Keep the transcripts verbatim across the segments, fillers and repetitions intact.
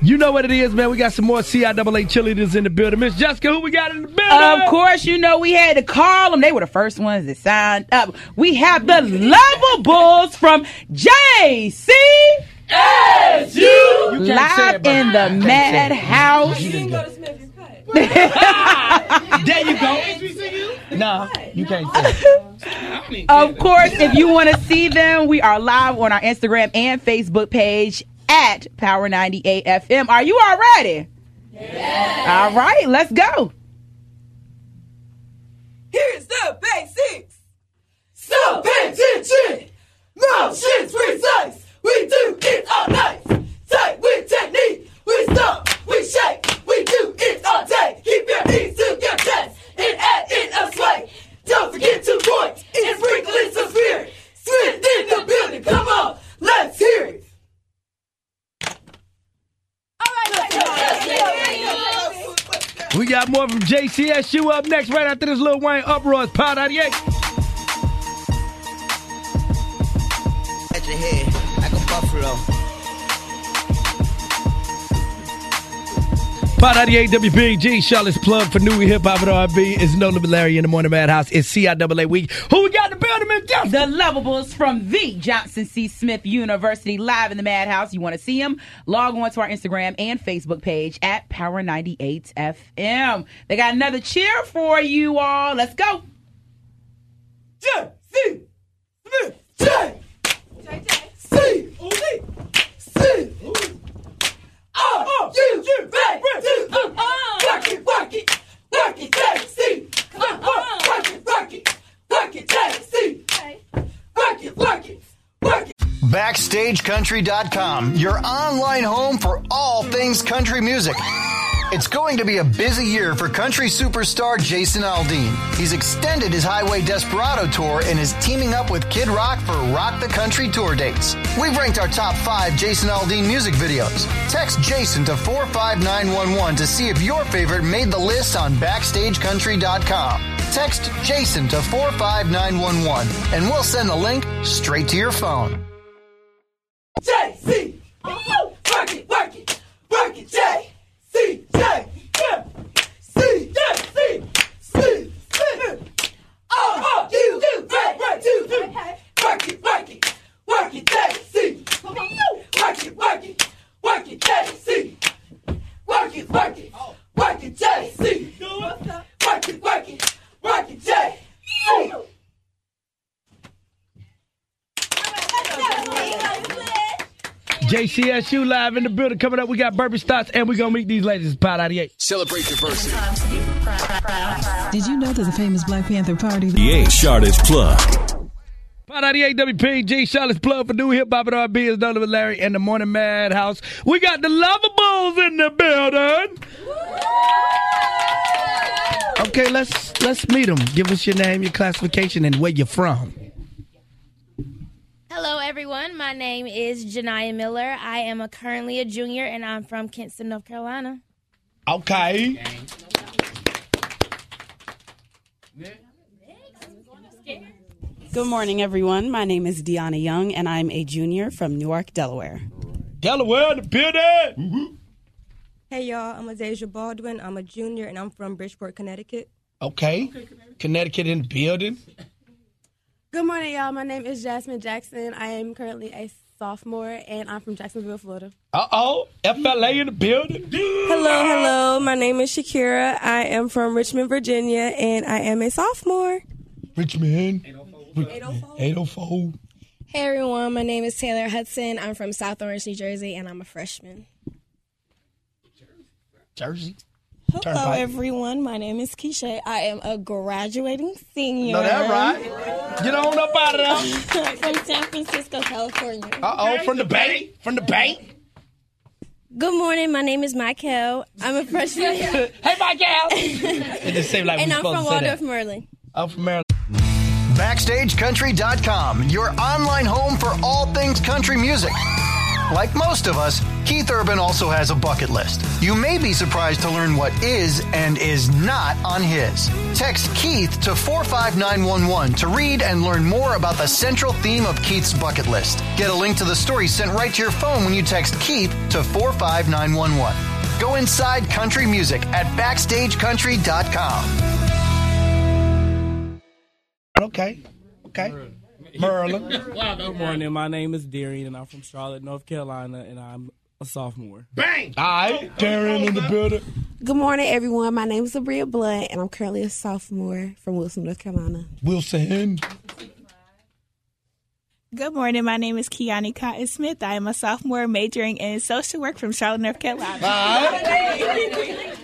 You know what it is, man. We got some more C I A A cheerleaders in the building. Miss Jessica, who we got in the building? Of course, you know we had to call them. They were the first ones that signed up. We have the Lovables from J C S U live in the Madhouse. You didn't go to Smith's Cut. There you go. No, you can't say it. Of course, if you want to see them, we are live on our Instagram and Facebook page at Power ninety-eight F M. Are you all ready? Yeah. All right, let's go. Here's the basics. So pay attention. Motions precise. We do it all night. Tight with technique. We stomp. We shake. We do it all day. Keep your knees to your chest and add in a sway. Don't forget to point and sprinkle in some spirit. Smith in the building. Come on. Let's hear it. We got more from J C S U up next, right after this Lil Wayne uproar. It's Power ninety-eight. At your head, like a buffalo. Power ninety-eight W B G, Charlotte's plug for new hip hop and R and B. It's No Limit Larry in the Morning Madhouse. It's C I A A week. Who we got in the building, Miss Johnson? The Lovables from the Johnson C. Smith University live in the Madhouse. You want to see them? Log on to our Instagram and Facebook page at Power ninety-eight F M. They got another cheer for you all. Let's go. J C Smith. J C C Oh, you, you, back to uh, work it, work it, work it, J C. Uh, work it, work it, work it, J C. Work it, work it, work it. Backstage Country dot com, your online home for all things country music. It's going to be a busy year for country superstar Jason Aldean. He's extended his Highway Desperado tour and is teaming up with Kid Rock for Rock the Country tour dates. We've ranked our top five Jason Aldean music videos. Text Jason to four five nine one one to see if your favorite made the list on Backstage Country dot com. Text Jason to four five nine one one and we'll send the link straight to your phone. J C. Work it, work it, work it, J C. J C. J C. C. Oh, you, you, right, right, two, three. Work it, work it, work it, J C. Work it, work it, work it, J C. Work it, work it, work it, J C. Work it, work it, work it, J C. J C S U live in the building. Coming up, we got Burpee Stotts, and we're going to meet these ladies. It's Power ninety-eight. Celebrate diversity. Did you know there's a famous Black Panther party? Yeah, Charlotte's plug. Power ninety-eight W P G, Charlotte's plug for new hip hop and R and B. Is done with Larry and the Morning Madhouse. We got the Lovables in the building. Okay, let's let's meet them. Give us your name, your classification, and where you're from. Hello, everyone. My name is Janiyah Miller. I am a, currently a junior, and I'm from Kinston, North Carolina. Okay. Good morning, everyone. My name is Deanna Young, and I'm a junior from Newark, Delaware. Delaware in the building. Mm-hmm. Hey, y'all. I'm Azasia Baldwin. I'm a junior, and I'm from Bridgeport, Connecticut. Okay. Connecticut in the building. Good morning, y'all. My name is Jasmine Jackson. I am currently a sophomore, and I'm from Jacksonville, Florida. Uh-oh. F L A in the building. Hello, hello. My name is Shakira. I am from Richmond, Virginia, and I am a sophomore. Richmond. eight oh four. eight oh four. Hey, everyone. My name is Taylor Hudson. I'm from South Orange, New Jersey, and I'm a freshman. Jersey. Hello, Turnpike. Everyone. My name is Keisha. I am a graduating senior. No, that's right. Get on up out of there. From San Francisco, California. Uh-oh, from the Bay? From the Bay? Good morning. My name is Michael. I'm a freshman. Hey, Michael. It just seemed like and we I'm from Waldorf, Maryland. I'm from Maryland. Backstage Country dot com, your online home for all things country music. Like most of us, Keith Urban also has a bucket list. You may be surprised to learn what is and is not on his. Text Keith to four five nine one one to read and learn more about the central theme of Keith's bucket list. Get a link to the story sent right to your phone when you text Keith to four five nine one one. Go inside country music at backstage country dot com. Okay. Okay. Merlin. Good morning. My name is Darian, and I'm from Charlotte, North Carolina, and I'm a sophomore. Bang! All right. Darian in the building. Good morning, everyone. My name is Sabria Blunt, and I'm currently a sophomore from Wilson, North Carolina. Wilson. Good morning. My name is Kiani Cotton Smith. I am a sophomore majoring in social work from Charlotte, North Carolina. All right.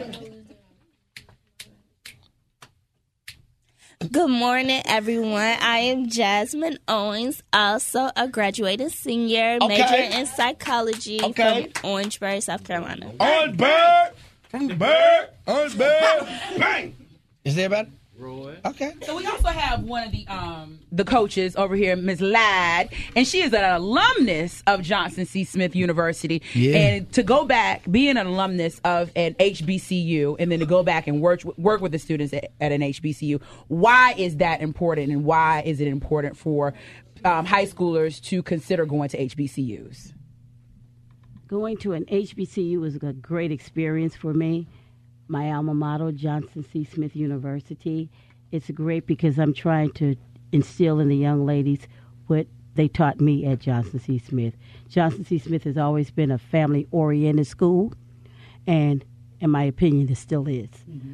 Good morning, everyone. I am Jasmine Owens, also a graduated senior, Okay. majoring in psychology Okay. from Orangeburg, South Carolina. Orangeburg. Orangeburg. Orangeburg. Bang! Is there about Roy. Okay. So we also have one of the um the coaches over here, Miz Ladd, and she is an alumnus of Johnson C. Smith University. Yeah. And to go back, being an alumnus of an H B C U, and then to go back and work work with the students at, at an H B C U, why is that important, and why is it important for um, high schoolers to consider going to H B C Us? Going to an H B C U was a great experience for me. My alma mater, Johnson C. Smith University. It's great because I'm trying to instill in the young ladies what they taught me at Johnson C. Smith. Johnson C. Smith has always been a family-oriented school, and in my opinion, it still is. Mm-hmm.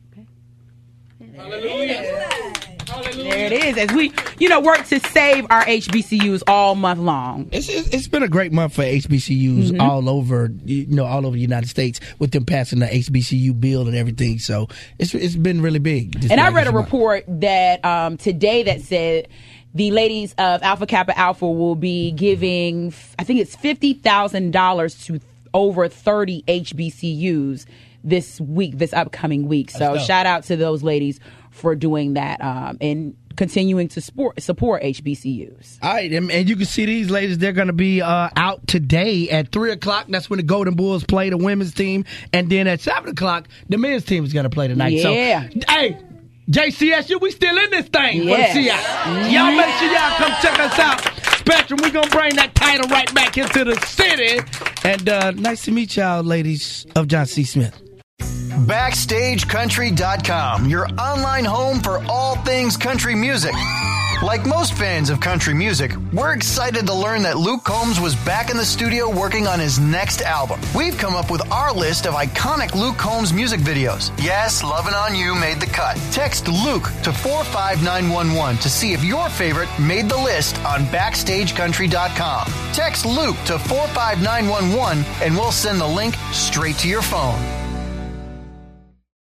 Hallelujah. There it is. As we, you know, work to save our H B C Us all month long. It's it's, it's been a great month for H B C Us Mhm. all over, you know, all over the United States with them passing the H B C U bill and everything. So it's it's been really big. this And I last read a month. report that um, today that said the ladies of Alpha Kappa Alpha will be giving, I think it's fifty thousand dollars to over thirty H B C Us this week, this upcoming week. So That's dope. shout out to those ladies for doing that um, and continuing to support, support H B C Us. All right, and, and you can see these ladies. They're going to be uh, out today at three o'clock. That's when the Golden Bulls play the women's team. And then at seven o'clock, the men's team is going to play tonight. Yeah. So, hey, J C S U, we still in this thing. Yes. For the C I. Y'all make sure y'all come check us out. Spectrum, we're going to bring that title right back into the city. And uh, nice to meet y'all, ladies of Johnson C. Smith. backstage country dot com, your online home for all things country music. Like most fans of country music, we're excited to learn that Luke Combs was back in the studio working on his next album. We've come up with our list of iconic Luke Combs music videos. Yes, Lovin' On You made the cut. Text Luke to four five nine one one to see if your favorite made the list on backstage country dot com. Text Luke to four five nine one one and we'll send the link straight to your phone.